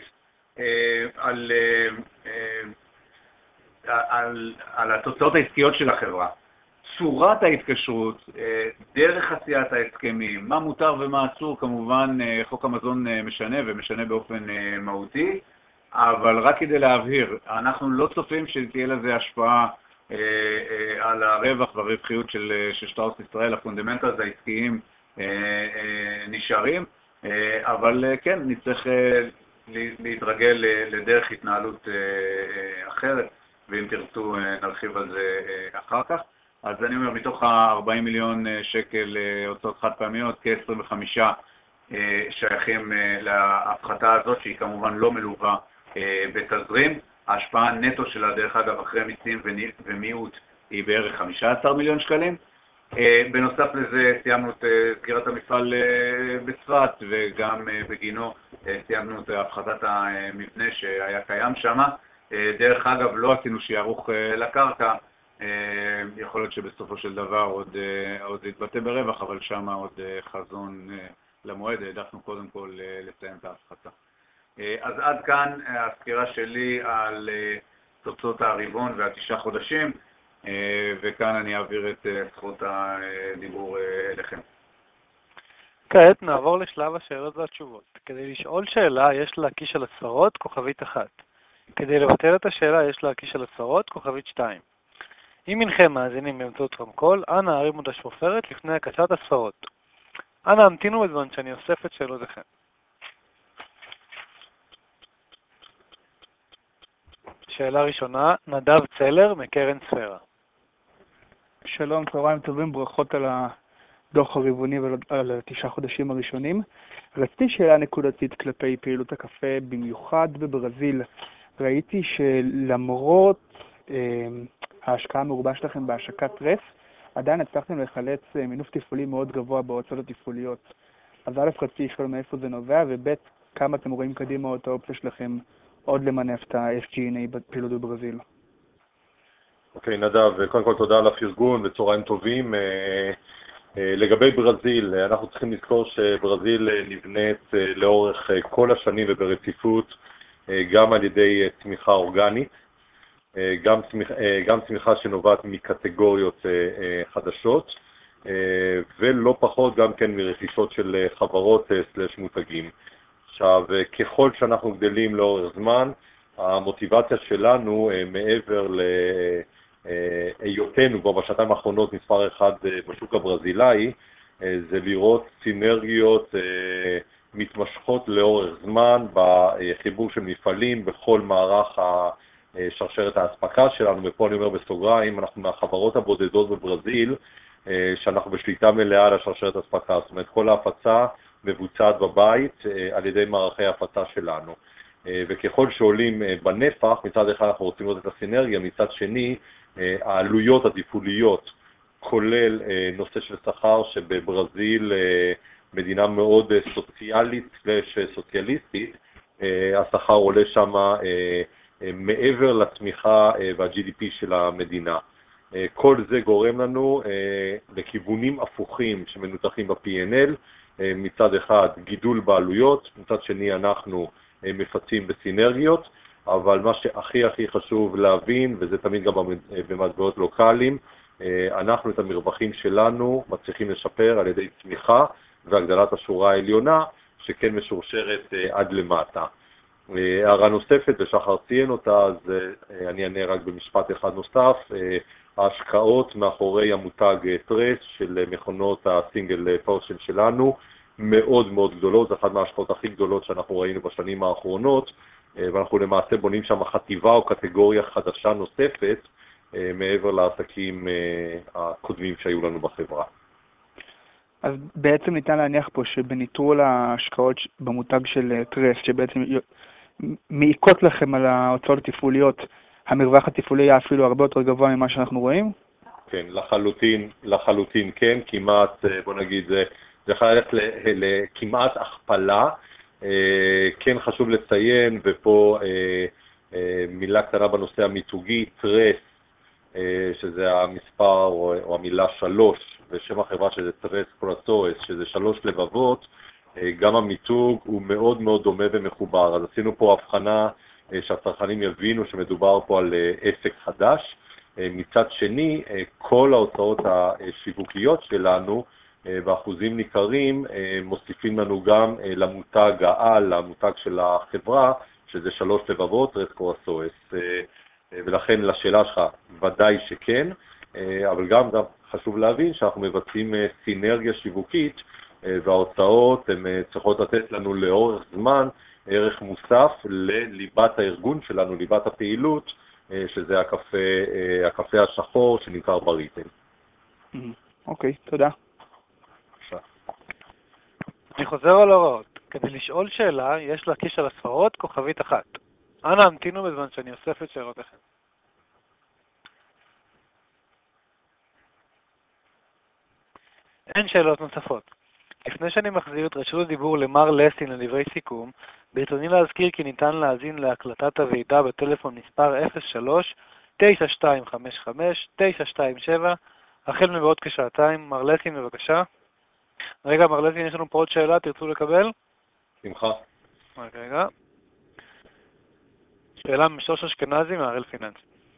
על התוצאות העסקיות של החברה. צורת ההתקשרות, דרך עשיית ההסכמים, מה מותר ומה אסור, כמובן חוק המזון משנה ומשנה באופן מהותי, אבל רק כדי להבהיר, אנחנו לא צופים שתהיה לזה השפעה על הרווח והרווחיות של שטראוס ישראל. הפונדמנטלס העסקיים נשארים, אבל כן, נצטרך להתרגל לדרך התנהלות אחרת, ואם תרצו נרחיב על זה אחר כך. אז אני אומר, מתוך ה-40 מיליון שקל הוצאות חד פעמיות, כ-25 שייכים להפחתה הזאת, שהיא כמובן לא מלווה בתזרים. ההשפעה הנטו שלה, דרך אגב, אחרי מיסים ומיעוט, היא בערך 15 מיליון שקלים. בנוסף לזה סיימנו את סגירת המפעל בצפת, וגם בגינו סיימנו את הפחתת המבנה שהיה קיים שם. דרך אגב, לא עשינו שיערוך לקרקע, יכול להיות שבסופו של דבר עוד יתבטא ברווח, אבל שם עוד חזון למועד, העדפנו קודם כל לסיים את ההפחתה. אז עד כאן הסקירה שלי על תוצאות הרבעון וה9 חודשים, וכאן אני אעביר את זכות הדיבור אליכם. כעת נעבור לשלב השאלות והתשובות. כדי לשאול שאלה יש להקיש על הצהרות כוכבית 1. כדי לבטל את השאלה יש להקיש על הצהרות כוכבית 2. אם אינכם מאזינים באמצעות רמקול, אנא הרימו את השופרת לפני הקשת הצהרות. אנא המתינו בזמן שאני אוסף את שאלותיכם. שאלה ראשונה, נדב צלר מקרן ספירה. שלום, צהריים טובים, ברכות על הדוח הרבעוני ועל 9 חודשים הראשונים. רציתי שאלה נקודתית כלפי פעילות הקפה, במיוחד בברזיל. ראיתי שלמרות ההשקעה המרובה שלכם בהשקת טרס, עדיין הצלחתם לחלץ מינוף תפעולי מאוד גבוה בהוצאות התפעוליות. אז א', רציתי לשאול מאיפה זה נובע, וב', כמה אתם רואים קדימה את האופציה שלכם עוד למנף את ה-SG&A בפעילות בברזיל. אוקיי, נדב, קודם כל תודה על הפרגון וצהריים טובים. לגבי ברזיל, אנחנו צריכים לזכור שברזיל נבנית לאורך כל השנים וברציפות, גם על ידי צמיחה אורגנית, גם צמיחה שנובעת מקטגוריות חדשות, ולא פחות גם כן מרכישות של חברות סלש מותגים. עכשיו, ככל שאנחנו גדלים לאורך זמן, המוטיבציה שלנו מעבר להיותנו כבר בשנתיים האחרונות מספר אחד בשוק הברזילאי, זה לראות סינרגיות מתמשכות לאורך זמן בחיבור של מפעלים בכל מערך שרשרת האספקה שלנו, ופה אני אומר בסוגריים, אנחנו מהחברות הבודדות בברזיל, שאנחנו בשליטה מלאה על השרשרת האספקה, זאת אומרת כל ההפצה מבוצעת בבית על ידי מערכי ההפצה שלנו. וככל שעולים בנפח, מצד אחד אנחנו רוצים לראות את הסינרגיה, מצד שני העלויות התפעוליות, כולל נושא של שכר שבברזיל, מדינה מאוד סוציאליסטית, השכר עולה שם מעבר לתמיכה וה-GDP של המדינה. כל זה גורם לנו לכיוונים הפוכים שמנותחים ב-P&L, מצד אחד גידול בעלויות, מצד שני אנחנו מפצים בסינרגיות, אבל מה שהכי חשוב להבין, וזה תמיד גם במטבעות לוקליים, אנחנו את המרווחים שלנו מצליחים לשפר על ידי צמיחה והגדלת השורה העליונה, שכן משורשרת עד למטה. הערה נוספת, ושחר ציין אותה, אז אני אענה רק במשפט אחד נוסף, ההשקעות מאחורי המותג טרס של מכונות הסינגל פורשן שלנו מאוד מאוד גדולות, זה אחת מההשקעות הכי גדולות שאנחנו ראינו בשנים האחרונות, ואנחנו למעשה בונים שם חטיבה או קטגוריה חדשה נוספת, מעבר לעסקים הקודמים שהיו לנו בחברה. אז בעצם ניתן להניח פה שבניטרול ההשקעות במותג של טרס, שבעצם מעיקות לכם על ההוצאות התפעוליות, המרווח התפעולי היה אפילו הרבה יותר גבוה ממה שאנחנו רואים? כן, לחלוטין כן, כמעט, בוא נגיד, זה יכול ללכת לכמעט הכפלה. כן חשוב לציין, ופה מילה קטנה בנושא המיתוגי, טרס, שזה המספר או המילה 3, ושם החברה שזה טרס קורסורס, שזה 3 לבבות, גם המיתוג הוא מאוד מאוד דומה ומחובר. אז עשינו פה הבחנה שהצרכנים יבינו שמדובר פה על עסק חדש. מצד שני, כל ההוצאות השיווקיות שלנו באחוזים ניכרים מוסיפים לנו גם למותג העל, למותג של החברה, שזה 3 לבבות, טרס קורסורס. ולכן לשאלה שלך ודאי שכן, אבל גם חשוב להבין שאנחנו מבצעים סינרגיה שיווקית, וההוצאות הן צריכות לתת לנו לאורך זמן ערך מוסף לליבת הארגון שלנו, ליבת הפעילות, שזה הקפה השחור שנמכר בריטל. אוקיי, תודה. אני חוזר על ההוראות. כדי לשאול שאלה, יש להקיש על הספרות כוכבית אחת. אנא המתינו בזמן שאני אוסף את שאלותיכם. אין שאלות נוספות. לפני שאני מחזיר את רשות הדיבור למר לסין לדברי סיכום, ברצוני להזכיר כי ניתן להאזין להקלטת הוועידה בטלפון מספר 03-9255-927, החל מבעוד כשעתיים. מר לסין, בבקשה. רגע, מר לסין, יש לנו פה עוד שאלה, תרצו לקבל? שמחה. רגע. שאלה משוש אשכנזי מהראל פיננסי.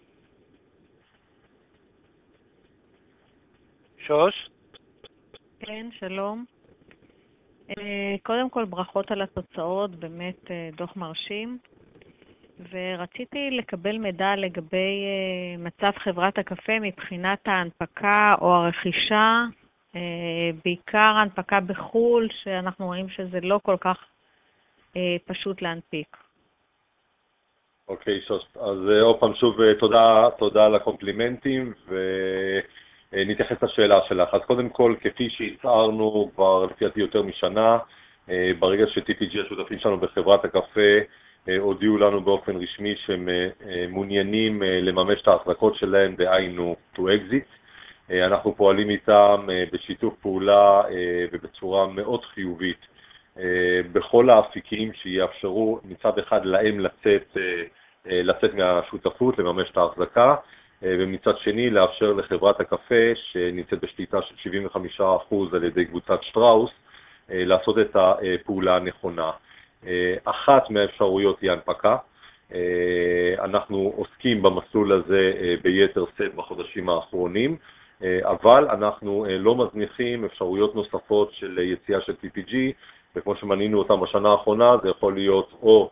שוש? כן, שלום. קודם כל ברכות על התוצאות, באמת דוח מרשים. ורציתי לקבל מידע לגבי מצב חברת הקפה מבחינת ההנפקה או הרכישה, בעיקר ההנפקה בחול, שאנחנו רואים שזה לא כל כך פשוט להנפיק. אוקיי, שוש, אז עוד פעם שוב תודה על הקומפלימנטים, ונתייחס לשאלה שלך. אז קודם כל, כפי שהצערנו כבר לפי יותר משנה, ברגע ש-TPG השותפים שלנו בחברת הקפה הודיעו לנו באופן רשמי שהם מעוניינים לממש את ההחזקות שלהם דהיינו to exit. אנחנו פועלים איתם בשיתוף פעולה ובצורה מאוד חיובית בכל האפיקים שיאפשרו מצד אחד להם לצאת מהשותפות, לממש את ההחזקה, ומצד שני לאפשר לחברת הקפה שנמצאת בשליטה של 75% על ידי קבוצת שטראוס לעשות את הפעולה הנכונה. אחת מהאפשרויות היא הנפקה. אנחנו עוסקים במסלול הזה ביתר שאת בחודשים האחרונים, אבל אנחנו לא מזניחים אפשרויות נוספות של יציאה של TPG, וכמו שמנינו אותם בשנה האחרונה, זה יכול להיות או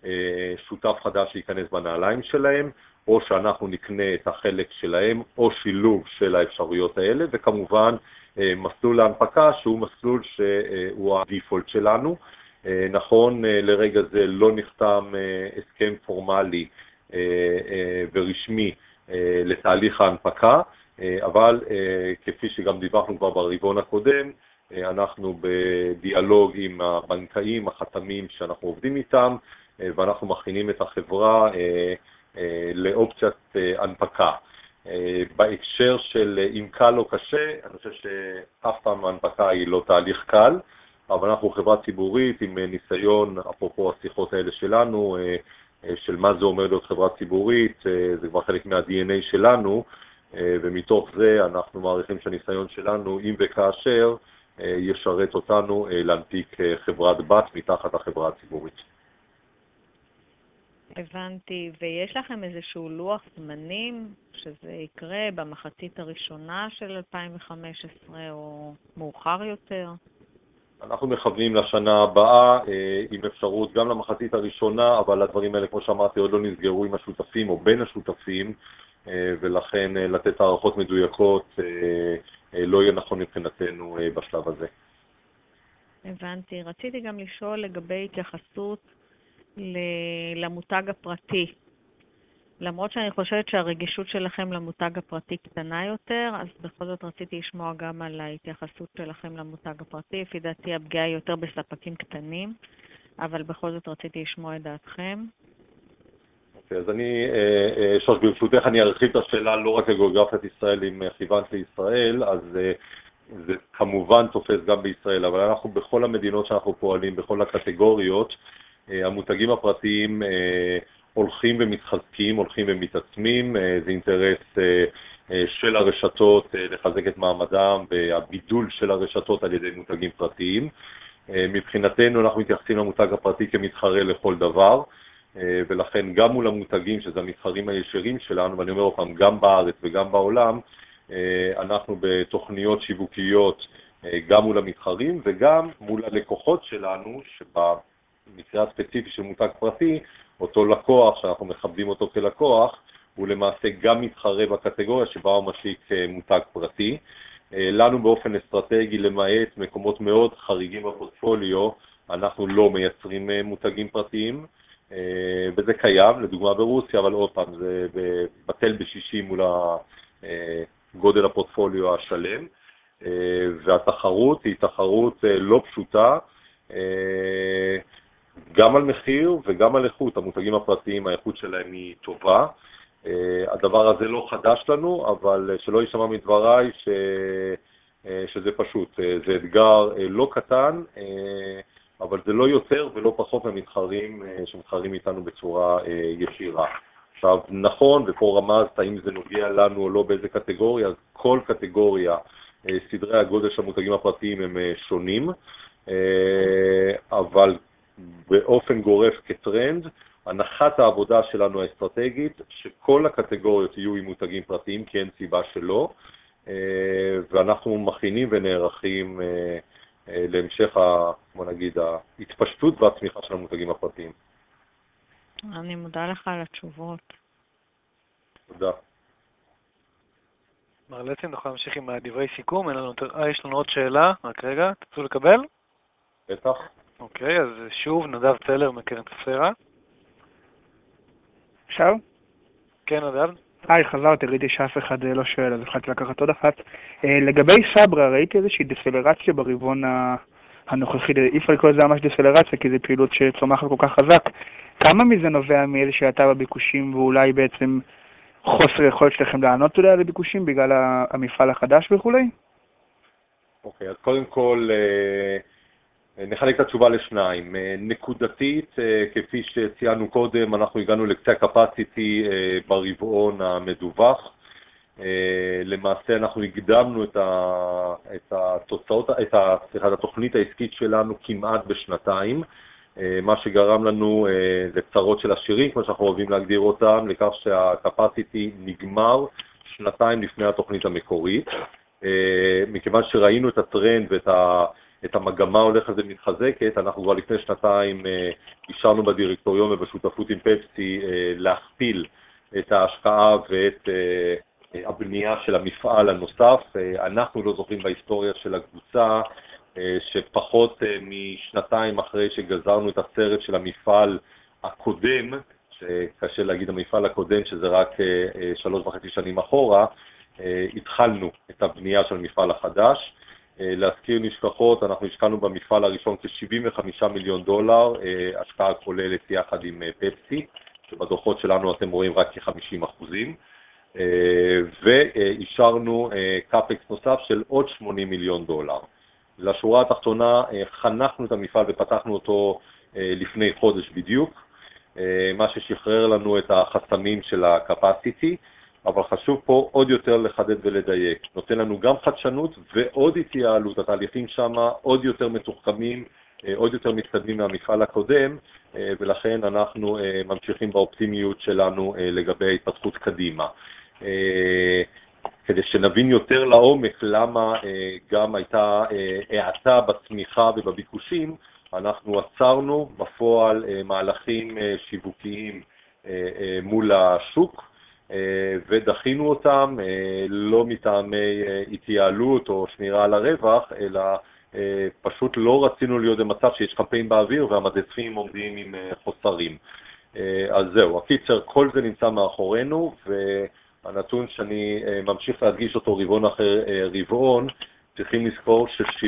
שותף חדש שייכנס בנעליים שלהם, או שאנחנו נקנה את החלק שלהם, או שילוב של האפשרויות האלה, וכמובן מסלול ההנפקה שהוא מסלול שהוא הדיפולט שלנו. נכון, לרגע זה לא נחתם הסכם פורמלי ורשמי לתהליך ההנפקה, אבל כפי שגם דיברנו כבר ברבעון הקודם, אנחנו בדיאלוג עם הבנקאים, החתמים שאנחנו עובדים איתם, ואנחנו מכינים את החברה לאופציית הנפקה. בהקשר של אם קל או קשה, אני חושב שאף פעם ההנפקה היא לא תהליך קל, אבל אנחנו חברה ציבורית עם ניסיון, אפרופו השיחות האלה שלנו, של מה זה אומר להיות חברה ציבורית, זה כבר חלק מה-DNA שלנו, ומתוך זה אנחנו מעריכים שהניסיון שלנו, אם וכאשר, ישרת אותנו להנפיק חברת בת מתחת לחברה הציבורית. הבנתי, ויש לכם איזשהו לוח זמנים שזה יקרה במחצית הראשונה של 2015 או מאוחר יותר? אנחנו מכוונים לשנה הבאה עם אפשרות גם למחצית הראשונה, אבל הדברים האלה, כמו שאמרתי, עוד לא נסגרו עם השותפים או בין השותפים, ולכן לתת הערכות מדויקות לא יהיה נכון מבחינתנו בשלב הזה. הבנתי. רציתי גם לשאול לגבי התייחסות למותג הפרטי. למרות שאני חושבת שהרגישות שלכם למותג הפרטי קטנה יותר, אז בכל זאת רציתי לשמוע גם על ההתייחסות שלכם למותג הפרטי. לפי דעתי הפגיעה היא יותר בספקים קטנים, אבל בכל זאת רציתי לשמוע את דעתכם. אז אני, שוש, ברשותך אני ארחיב את השאלה לא רק לגיאוגרפיית ישראל עם כיוונת לישראל, אז זה כמובן תופס גם בישראל, אבל אנחנו בכל המדינות שאנחנו פועלים, בכל הקטגוריות, המותגים הפרטיים הולכים ומתחזקים, הולכים ומתעצמים, זה אינטרס של הרשתות לחזק את מעמדם והבידול של הרשתות על ידי מותגים פרטיים. מבחינתנו אנחנו מתייחסים למותג הפרטי כמתחרה לכל דבר, ולכן גם מול המותגים, שזה המתחרים הישירים שלנו, ואני אומר אותם גם בארץ וגם בעולם, אנחנו בתוכניות שיווקיות גם מול המתחרים וגם מול הלקוחות שלנו, שבמקרה הספציפי של מותג פרטי, אותו לקוח שאנחנו מכבדים אותו כלקוח, הוא למעשה גם מתחרה בקטגוריה שבה הוא משיק מותג פרטי. לנו באופן אסטרטגי, למעט מקומות מאוד חריגים בפורטפוליו, אנחנו לא מייצרים מותגים פרטיים, וזה קיים, לדוגמה ברוסיה, אבל עוד פעם, זה בטל בשישי מול גודל הפורטפוליו השלם, והתחרות היא תחרות לא פשוטה, גם על מחיר וגם על איכות. המותגים הפרטיים, האיכות שלהם היא טובה. הדבר הזה לא חדש לנו, אבל שלא יישמע מדבריי שזה פשוט. זה אתגר לא קטן, אבל זה לא יותר ולא פחות מהמתחרים שמתחרים איתנו בצורה ישירה. עכשיו, נכון, ופה רמזת האם זה נוגע לנו או לא באיזה קטגוריה, אז כל קטגוריה, סדרי הגודל של המותגים הפרטיים הם שונים, אבל באופן גורף כטרנד, הנחת העבודה שלנו האסטרטגית, שכל הקטגוריות יהיו עם מותגים פרטיים, כי אין סיבה שלא, ואנחנו מכינים ונערכים להמשך, בוא נגיד, ההתפשטות והצמיחה של המותגים הפרטיים. אני מודה לך על התשובות. תודה. מר לצין, נוכל להמשיך עם דברי סיכום. יש לנו עוד שאלה, רק רגע, תרצו לקבל? בטח. אוקיי, אז שוב, נדב צלר מקרן ספירה. אפשר? כן, נדב. היי, חזרתי, ראיתי שאף אחד לא שואל, אז התחלתי לקחת עוד אחת. לגבי סברה, ראיתי איזושהי דסלרציה ברבעון הנוכחי, אי אפשר לקרוא לזה ממש דסלרציה, כי זו פעילות שצומחת כל כך חזק. כמה מזה נובע מאיזושהי האטה בביקושים, ואולי בעצם חוסר יכולת שלכם לענות על הביקושים בגלל המפעל החדש וכולי? אוקיי, אז קודם כל נחלק את התשובה לשניים. נקודתית, כפי שציינו קודם, אנחנו הגענו לקצה הקפסיטי ברבעון המדווח. למעשה אנחנו הקדמנו את התוכנית העסקית שלנו כמעט בשנתיים, מה שגרם לנו לצרות של עשירים, כמו שאנחנו אוהבים להגדיר אותם, לכך שהקפסיטי נגמר שנתיים לפני התוכנית המקורית. מכיוון שראינו את הטרנד ואת את המגמה הולכת ומתחזקת. אנחנו כבר לפני שנתיים אישרנו בדירקטוריון ובשותפות עם פפסי להכפיל את ההשקעה ואת הבנייה של המפעל הנוסף. אנחנו לא זוכרים בהיסטוריה של הקבוצה שפחות משנתיים אחרי שגזרנו את הסרט של המפעל הקודם, שקשה להגיד המפעל הקודם שזה רק 3.5 שנים אחורה, התחלנו את הבנייה של המפעל החדש. להזכיר נשכחות, אנחנו השקענו במפעל הראשון כ$75 מיליון, השקעה כוללת יחד עם פפסי, שבדוחות שלנו אתם רואים רק כ-50%, ואישרנו קאפקס נוסף של עוד $80 מיליון. לשורה התחתונה, חנכנו את המפעל ופתחנו אותו לפני חודש בדיוק, מה ששחרר לנו את החסמים של הקפסיטי, אבל חשוב פה עוד יותר לחדד ולדייק. נותן לנו גם חדשנות ועוד התייעלות, התהליכים שם עוד יותר מתוחכמים, עוד יותר מתקדמים מהמפעל הקודם, ולכן אנחנו ממשיכים באופטימיות שלנו לגבי ההתפתחות קדימה. כדי שנבין יותר לעומק למה גם הייתה האטה בצמיחה ובביקושים, אנחנו עצרנו בפועל מהלכים שיווקיים מול השוק, ודחינו אותם לא מטעמי התייעלות או שמירה על הרווח, אלא פשוט לא רצינו להיות במצב שיש קמפיין באוויר והמדפים עומדים עם חוסרים. אז זהו, הקיצר, כל זה נמצא מאחורינו, והנתון שאני ממשיך להדגיש אותו רבעון אחר רבעון, צריכים לזכור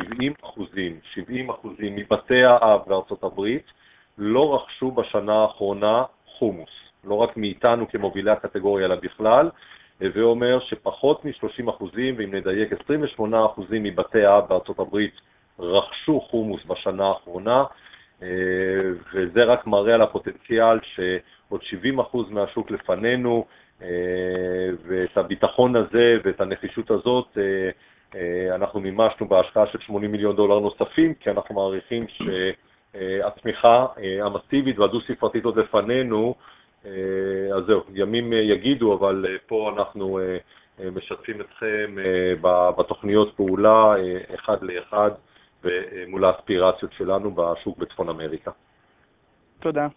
ש70% מבתי האב בארצות הברית לא רכשו בשנה האחרונה חומוס. לא רק מאיתנו כמובילי הקטגוריה, אלא בכלל, זה אומר שפחות מ-30%, ואם נדייק 28% מבתי האב בארצות הברית רכשו חומוס בשנה האחרונה, וזה רק מראה על הפוטנציאל שעוד 70% מהשוק לפנינו, ואת הביטחון הזה ואת הנחישות הזאת אנחנו מימשנו בהשקעה של $80 מיליון נוספים, כי אנחנו מעריכים שהצמיחה המסיבית והדו-ספרתית עוד לפנינו. אז זהו, ימים יגידו, אבל פה אנחנו משתפים אתכם בתוכניות פעולה אחד לאחד ומול האספירציות שלנו בשוק בצפון אמריקה. תודה.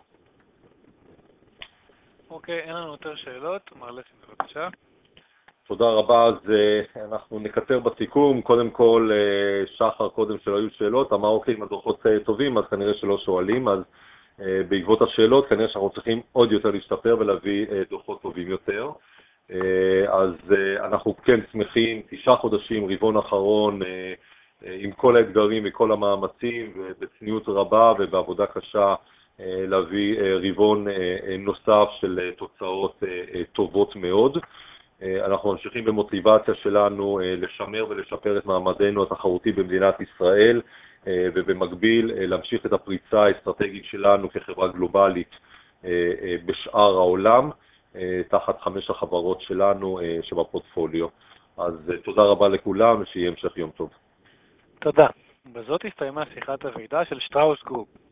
אוקיי, אין לנו יותר שאלות. מר לסין, בבקשה. תודה רבה. אז אנחנו נקצר בסיכום. קודם כל, שחר קודם שלא היו שאלות, אמר אוקיי, אם הדוחות טובים, אז כנראה שלא שואלים, אז בעקבות השאלות כנראה שאנחנו צריכים עוד יותר להשתפר ולהביא דוחות טובים יותר. אז אנחנו כן שמחים, 9 חודשים, רבעון אחרון, עם כל האתגרים וכל המאמצים, ובצניעות רבה ובעבודה קשה להביא רבעון נוסף של תוצאות טובות מאוד. אנחנו ממשיכים במוטיבציה שלנו לשמר ולשפר את מעמדנו התחרותי במדינת ישראל, ובמקביל להמשיך את הפריצה האסטרטגית שלנו כחברה גלובלית בשאר העולם, תחת 5 החברות שלנו שבפורטפוליו. אז תודה רבה לכולם, ושיהיה המשך יום טוב. תודה. בזאת הסתיימה שיחת הוועידה של שטראוס גרופ.